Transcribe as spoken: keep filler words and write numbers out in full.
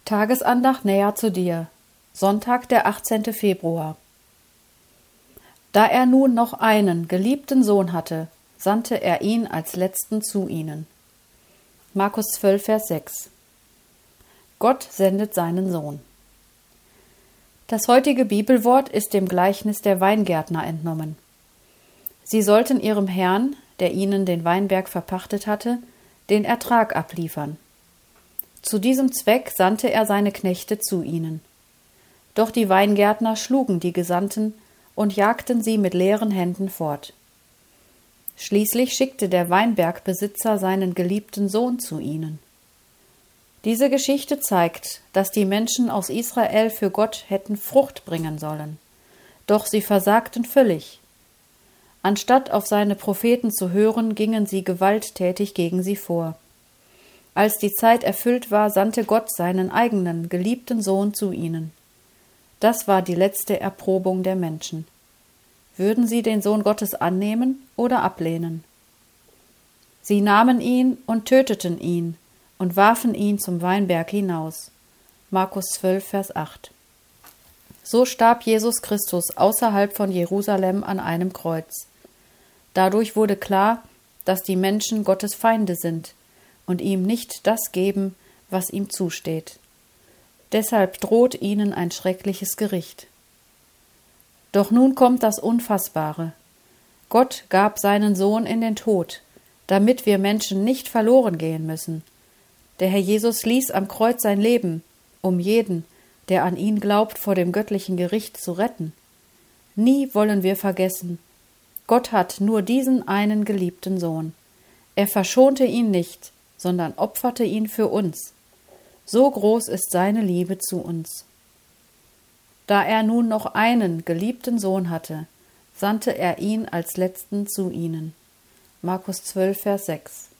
Tagesandacht näher zu dir. Sonntag, der achtzehnte Februar. Da er nun noch einen geliebten Sohn hatte, sandte er ihn als letzten zu ihnen. Markus zwölf, Vers sechs. Gott sendet seinen Sohn. Das heutige Bibelwort ist dem Gleichnis der Weingärtner entnommen. Sie sollten ihrem Herrn, der ihnen den Weinberg verpachtet hatte, den Ertrag abliefern. Zu diesem Zweck sandte er seine Knechte zu ihnen. Doch die Weingärtner schlugen die Gesandten und jagten sie mit leeren Händen fort. Schließlich schickte der Weinbergbesitzer seinen geliebten Sohn zu ihnen. Diese Geschichte zeigt, dass die Menschen aus Israel für Gott hätten Frucht bringen sollen. Doch sie versagten völlig. Anstatt auf seine Propheten zu hören, gingen sie gewalttätig gegen sie vor. Als die Zeit erfüllt war, sandte Gott seinen eigenen, geliebten Sohn zu ihnen. Das war die letzte Erprobung der Menschen. Würden sie den Sohn Gottes annehmen oder ablehnen? Sie nahmen ihn und töteten ihn und warfen ihn zum Weinberg hinaus. Markus zwölf, Vers acht. So starb Jesus Christus außerhalb von Jerusalem an einem Kreuz. Dadurch wurde klar, dass die Menschen Gottes Feinde sind und ihm nicht das geben, was ihm zusteht. Deshalb droht ihnen ein schreckliches Gericht. Doch nun kommt das Unfassbare. Gott gab seinen Sohn in den Tod, damit wir Menschen nicht verloren gehen müssen. Der Herr Jesus ließ am Kreuz sein Leben, um jeden, der an ihn glaubt, vor dem göttlichen Gericht zu retten. Nie wollen wir vergessen, Gott hat nur diesen einen geliebten Sohn. Er verschonte ihn nicht, sondern opferte ihn für uns. So groß ist seine Liebe zu uns. Da er nun noch einen geliebten Sohn hatte, sandte er ihn als letzten zu ihnen. Markus zwölf, Vers sechs.